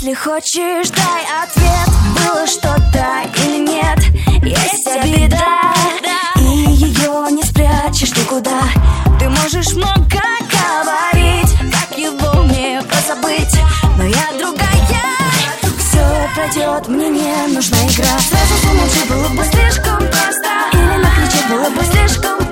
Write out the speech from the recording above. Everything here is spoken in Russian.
Если хочешь, дай ответ, было что-то или нет. Есть обида, и ее не спрячешь никуда. Ты можешь много говорить, как его мне позабыть, но я другая. Все пройдет, мне не нужна игра. Сразу замолчи, было бы слишком просто, или накричать было бы слишком